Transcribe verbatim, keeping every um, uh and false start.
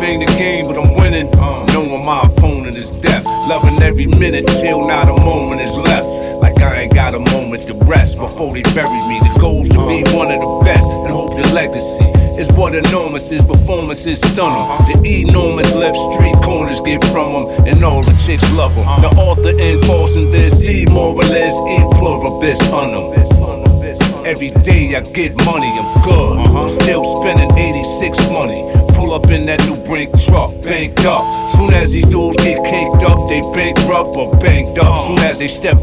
ain't a game, but I'm winning. Knowing my opponent is death. Loving every minute till not a moment is left. Like I ain't got a moment to rest before they bury me. The goal's to be one of the best and hope the legacy is what enormous is. Performance is stunning. The enormous left street corners get from them, and all the chicks love them. The author enforcing this, e morales, e pluribus unum. Every day I get money, I'm good. I'm still spending eighty-six money. Pull up in that new Brink truck, banked up. Soon as these dudes get caked up, they bankrupt or banked up. Soon as they step